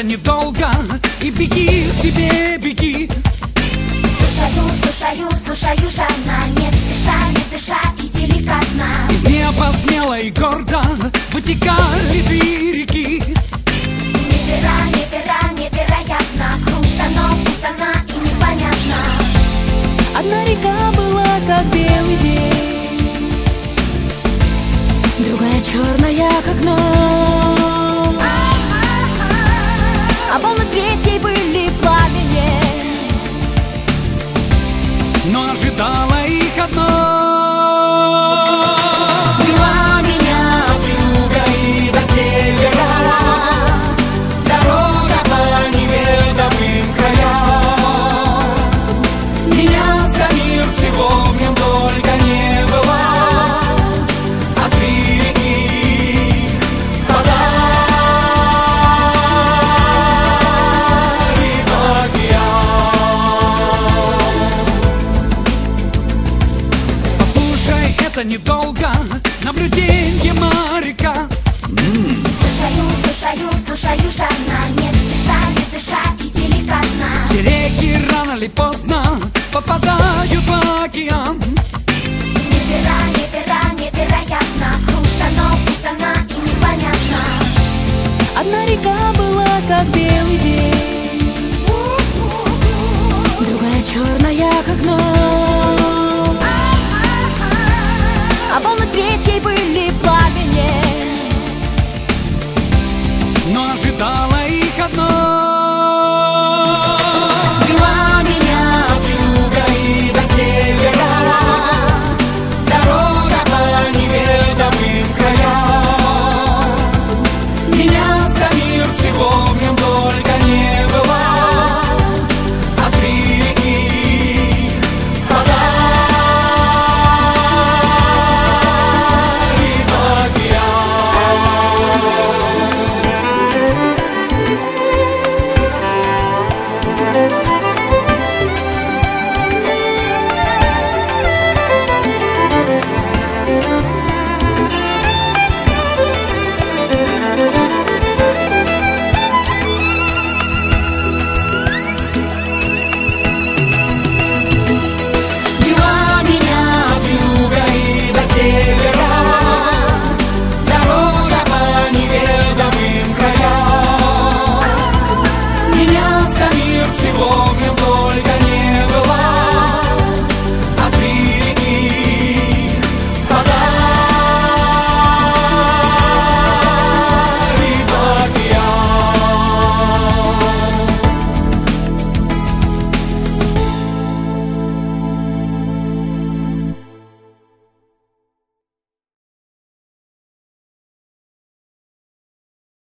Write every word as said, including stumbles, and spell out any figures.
недолго, и беги себе, беги. Слушаю, слушаю, слушаю жадно, не спеша, не дыша и деликатно. Из неба смело и гордо вытекали две реки. Неверо, неверо, невероятно, круто, но путано и непонятно. Одна река была как белый день, другая черная как ночь, а волны третьей были в пламени, но ожидала их одно. вела меня от юга и до севера дорога по неведомым краям. Менялся мир, чего в нем только не было, а три реки подали в океан. Послушай, это недолго, наблюдение моряка. Слушаю, слушаю, слушаю жадно, не спеша, не дыша и деликатно. Все реки рано или поздно попадают в океан.